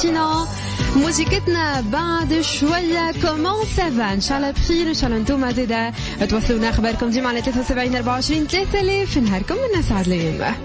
لاتينا موسيقتنا بعد شوية كومون سافا إن شاء الله بخير إن شاء الله أنتم عددا توصلونا أخباركم ديما على 73 24 3000 نهاركم من أسعد الأيام.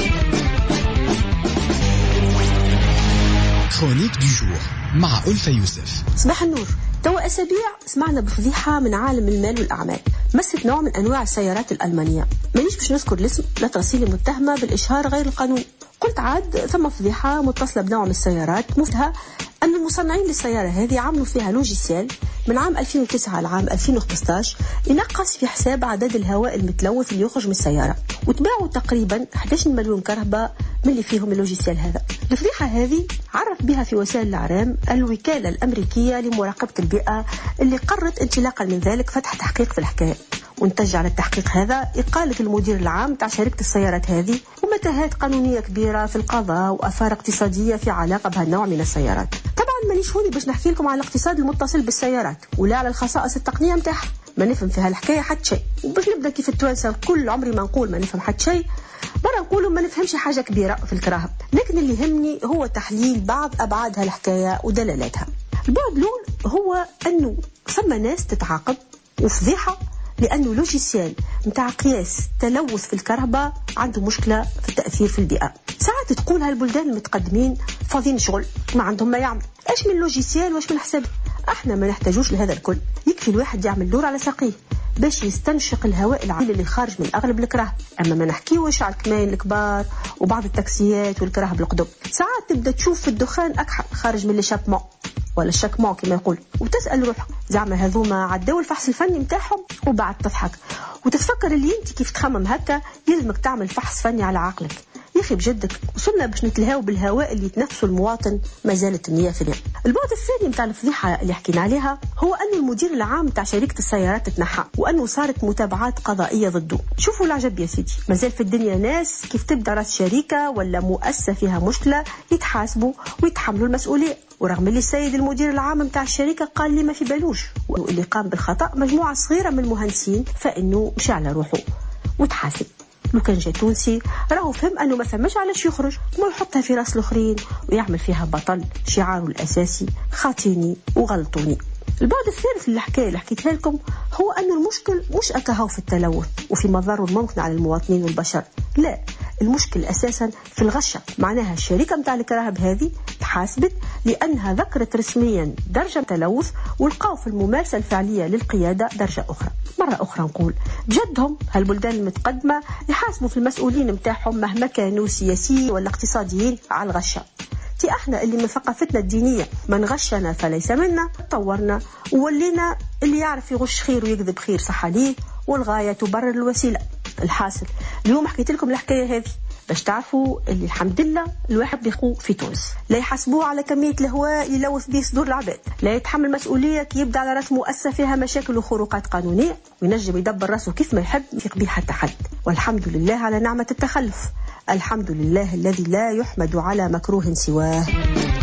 كرونيك دو جور مع ألفة يوسف. صباح النور. توا أسابيع سمعنا بفضيحة من عالم المال والأعمال مست نوع من أنواع السيارات الألمانية، مانيش باش نذكر الاسم لا ترسيلي متهمة بالإشهار غير القانوني. قلت عاد ثم فضيحة متصلة بنوع من السيارات مفتها أن المصنعين للسيارة هذه عملوا فيها لوجيسيال من عام 2009 لعام 2015 ينقص في حساب عدد الهواء المتلوث اللي يخرج من السيارة، وتباعوا تقريبا 11 مليون كرهبة من اللي فيهم اللوجيسيال هذا. الفضيحة هذه عرف بها في وسائل الإعلام الوكالة الأمريكية لمراقبة البيئة اللي قررت انطلاقا من ذلك فتح تحقيق في الحكاية، ونتج على التحقيق هذا إقالة المدير العام تاع شركة السيارات هذه ومتاهات قانونية كبيرة في القضاء وآثار اقتصادية في علاقة بهالنوع من السيارات. طبعا مانيش هوني باش نحكي لكم على الاقتصاد المتصل بالسيارات ولا على الخصائص التقنية متاعها، ما نفهم في هالحكاية حتى شيء، وباش نبدأ كيف التوانسة كل عمري ما نقول ما نفهم حتى شيء، مرة نقولوا ما نفهمش حاجة كبيرة في الكراهب، لكن اللي يهمني هو تحليل بعض أبعاد هالحكاية ودلالاتها. البعد الأول هو أنه ثم ناس تتعاقب وفضيحة لأنه لوجيسيال متاع قياس تلوث في الكهرباء عنده مشكلة في التأثير في البيئة. ساعات تقول هالبلدان المتقدمين فاضيين شغل ما عندهم ما يعمل، ايش من لوجيسيال وايش من حساب؟ احنا ما نحتاجوش لهذا الكل، يكفي الواحد يعمل دور على ساقيه باش يستنشق الهواء العالي اللي خارج من اغلب الكراهب. اما ما نحكيوش على الكمائن الكبار وبعض التاكسيات والكراهب القدم. ساعات تبدا تشوف في الدخان اكحل خارج من الشابمون ولا الشكمون كما يقول، وتسأل روحك زعما هذوما عداو الفحص الفني متاعهم؟ وبعد تضحك وتتفكر اللي انت كيف تخمم هكا يلزمك تعمل فحص فني على عقلك. يا اخي بجدك وصلنا باش نتلهاو بالهواء اللي يتنفسه المواطن ما زالت النية في اليوم. البعد الثاني متاع الفضيحة اللي حكينا عليها هو أن المدير العام تاع شركة السيارات تتنحى وأنه صارت متابعات قضائية ضده. شوفوا العجب يا سيدي، مازال في الدنيا ناس كيف تبدا راس شركة ولا مؤسسة فيها مشكلة يتحاسبوا ويتحملوا المسؤولية، ورغم اللي السيد المدير العام متاع الشركة قال لي ما في بالوش واللي قام بالخطأ مجموعة صغيرة من المهندسين فإنه مشى على روحه وتحاسب. لو كان جا تونسي راهو فهم أنه ما فماش علاش يخرج ما يحطها في راس الآخرين ويعمل فيها بطل شعاره الأساسي خاطيني وغلطوني. البعد الثالث اللي الحكاية اللي حكيتها لكم هو أن المشكل مش أكهو في التلوث وفي مضاره الممكن على المواطنين والبشر، لا، المشكل أساسا في الغشة. معناها الشركة متاع الكراهب هذه تحاسبت لأنها ذكرت رسميا درجة تلوث ولقاو في الممارسة الفعلية للقيادة درجة أخرى. مرة أخرى نقول بجدهم هالبلدان المتقدمة يحاسبوا في المسؤولين متاعهم مهما كانوا سياسيين ولا اقتصاديين على الغشة. احنا اللي من ثقافتنا الدينية من غشنا فليس منا طورنا وولينا اللي يعرف يغش خير ويكذب خير صح عليه والغاية تبرر الوسيلة. الحاصل اليوم حكيت لكم الحكاية هذه باش تعرفوا اللي الحمد لله الواحد بيخو في تونس لا يحاسبوه على كمية الهواء يلوث به صدور العباد، لا يتحمل مسؤولية كي يبدأ على راس مؤسسة فيها مشاكل وخروقات قانونية وينجم يدبر راسه كيف ما يحب في قبيل حتى حد. والحمد لله على نعمة التخلف، الحمد لله الذي لا يحمد على مكروه سواه.